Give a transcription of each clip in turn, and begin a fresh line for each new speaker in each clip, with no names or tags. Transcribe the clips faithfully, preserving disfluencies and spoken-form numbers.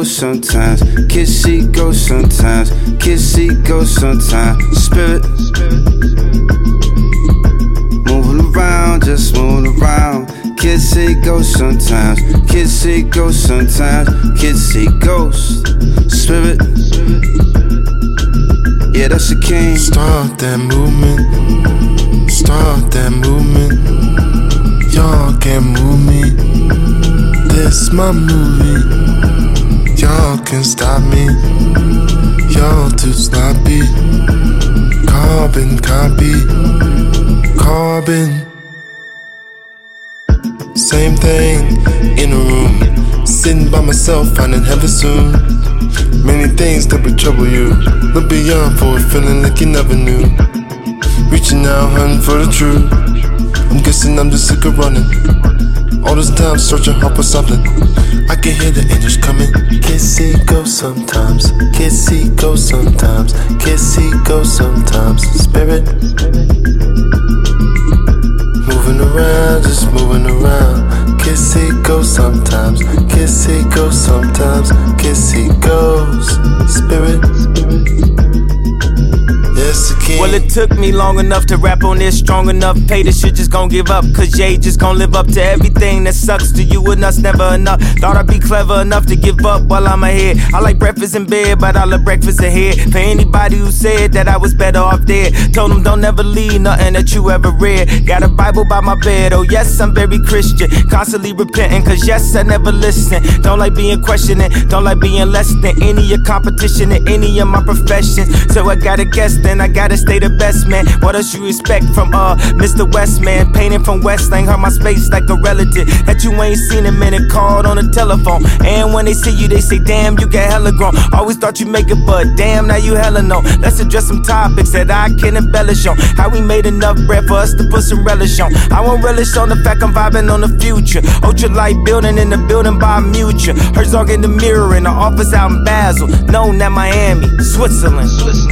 ghost sometimes. Kids see ghosts sometimes. Kids see ghosts sometimes. Spirit moving around, just moving around. Kids see ghosts sometimes. Kids see ghosts sometimes. Kids see ghosts. Spirit, yeah, that's the king.
Start that movement. Start that movement. Y'all can't move me. This my movie. Y'all can stop me. Y'all too sloppy. Carbon copy. Carbon. Same thing in a room. Sitting by myself, finding heaven soon. Many things that would trouble you. Look beyond for it, feeling like you never knew. Reaching out, hunting for the truth. I'm guessing I'm just sick of running. All this time searching hard for something. I can hear the angels coming. Kids see ghosts sometimes. Kids see ghosts sometimes. Kids see ghosts sometimes. Spirit moving around, just moving around. Kids see ghosts sometimes. Kids see ghosts sometimes. Kids see ghosts. Spirit. Yes, the king.
Well, it took me long enough to rap on this, strong enough. Pay the shit just gon' give up. Cause Jay just gon' live up to everything that sucks to you and us never enough. Thought I'd be clever enough to give up while I'm ahead. I like breakfast in bed, but I love breakfast ahead. For anybody who said that I was better off dead, told them don't ever leave nothing that you ever read. Got a Bible by my bed, oh yes, I'm very Christian. Constantly repenting, cause yes, I never listen. Don't like being questioning, don't like being less than any of your competition in any of my professions. So I gotta guess then, I gotta stay the best, man. What else you expect from uh Mister West, man? Painting from West, ain't hurt my space like a relative that you ain't seen a minute, called on the telephone. And when they see you, they say, damn, you get hella grown. Always thought you make it, but damn, now you hella know. Let's address some topics that I can embellish on. How we made enough bread for us to put some relish on. I won't relish on the fact I'm vibing on the future. Ultralight building in the building by Mutual. Herzog in the mirror in the office out in Basel. Known at Miami, Switzerland.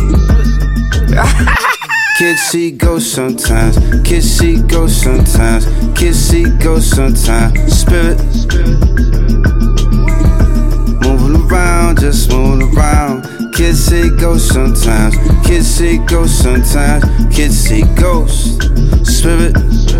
Kids see ghosts sometimes. Kids see ghosts sometimes. Kids see ghosts sometimes. Spirit moving around, just moving around. Kids see ghosts sometimes. Kids see ghosts sometimes. Kids see ghosts. Spirit,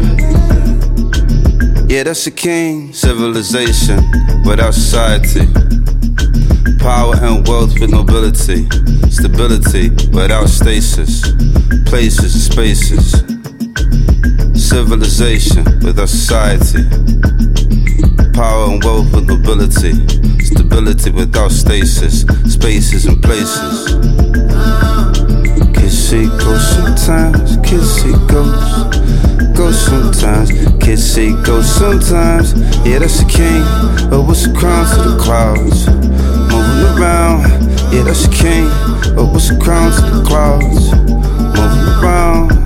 yeah, that's the king. Civilization without society. Power and wealth with nobility. Stability without stasis. Places and spaces. Civilization without society. Power and wealth with nobility. Stability without stasis. Spaces and places. Kids see ghosts sometimes. Kids see ghosts. Ghosts sometimes. Kids see ghosts sometimes. Yeah, that's the king. But what's the crown to the clouds? Moving around, yeah, that's the king. But what's the crown to the clouds? Moving around.